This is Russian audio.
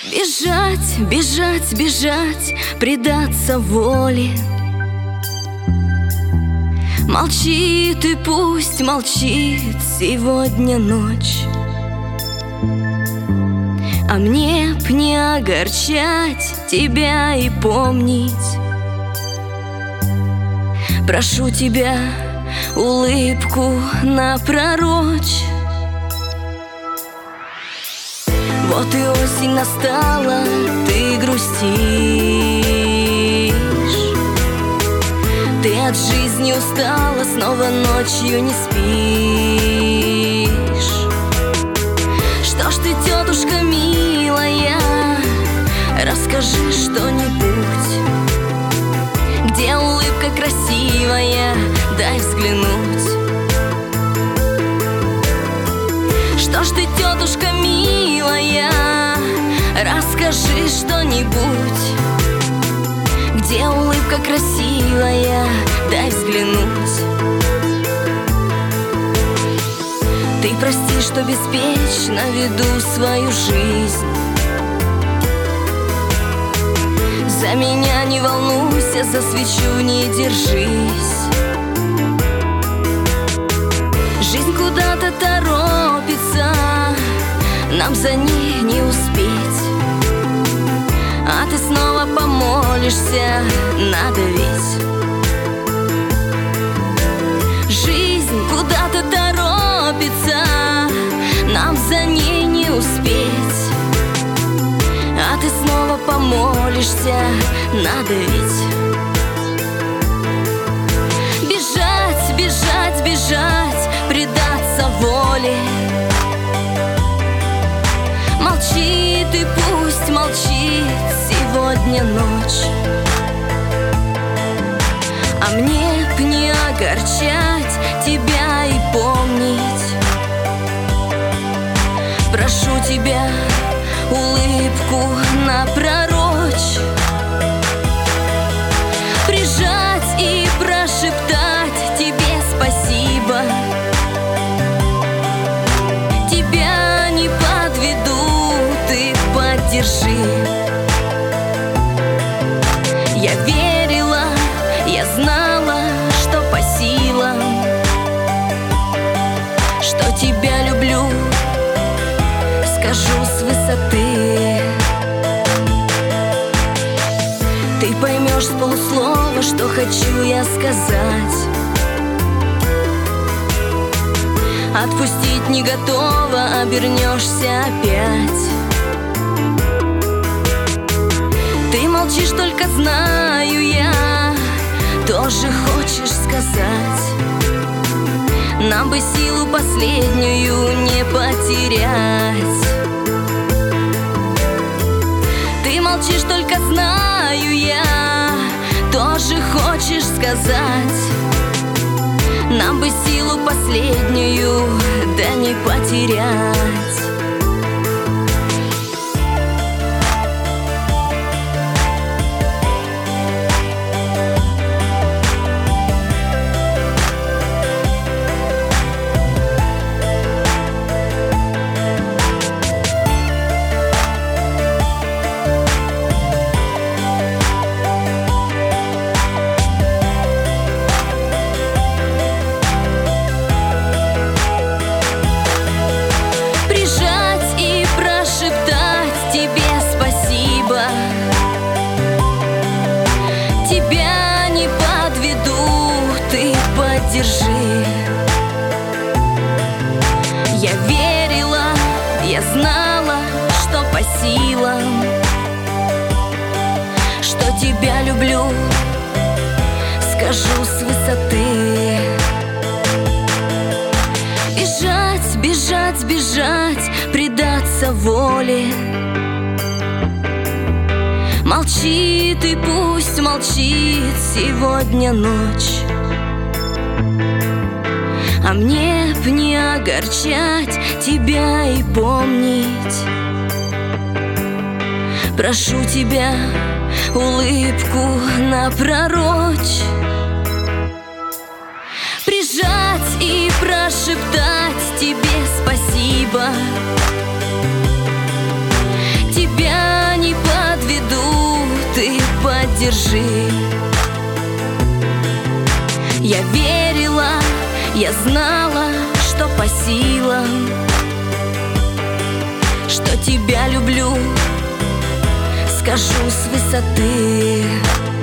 Бежать, бежать, бежать, предаться воле. Молчит и пусть молчит сегодня ночь. А мне б не огорчать тебя и помнить. Прошу тебя, улыбку напророчь. Вот и осень настала, ты грустишь. Ты от жизни устала, снова ночью не спишь. Что ж ты, тетушка милая, расскажи что-нибудь. Где улыбка красивая, дай взглянуть. Что ж ты, тетушка милая, расскажи что-нибудь. Где улыбка красивая, дай взглянуть. Ты прости, что беспечно веду свою жизнь. За меня не волнуйся, за свечу не держись. Жизнь куда-то торопится, нам за ней не успеть. А ты снова помолишься, надо ведь. Жизнь куда-то торопится, нам за ней не успеть. А ты снова помолишься, надо ведь. Бежать, бежать, бежать, предаться воле. Молчит и пусть молчит сегодня ночь. А мне б не огорчать тебя и помнить. Прошу тебя, улыбку напророчь. Прижать и прошептать тебе спасибо. Тебя не подведу, ты поддержи. Я верила, я знала, что по силам, что тебя люблю, скажу с высоты. Ты поймешь с полуслова, что хочу я сказать. Отпустить не готова, обернешься опять. Ты молчишь, только знаю я, тоже хочешь сказать. Нам бы силу последнюю не потерять. Ты молчишь, только знаю я, тоже хочешь сказать. Нам бы силу последнюю, да не потерять. Тебя не подведу, ты поддержи. Я верила, я знала, что по силам, что тебя люблю, скажу с высоты. Бежать, бежать, бежать, предаться воле. Молчит и пусть молчит сегодня ночь. А мне б не огорчать тебя и помнить. Прошу тебя, улыбку напророчь. Прижать и прошептать тебе спасибо. Тебя держи. Я верила, я знала, что по силам, что тебя люблю, скажу с высоты.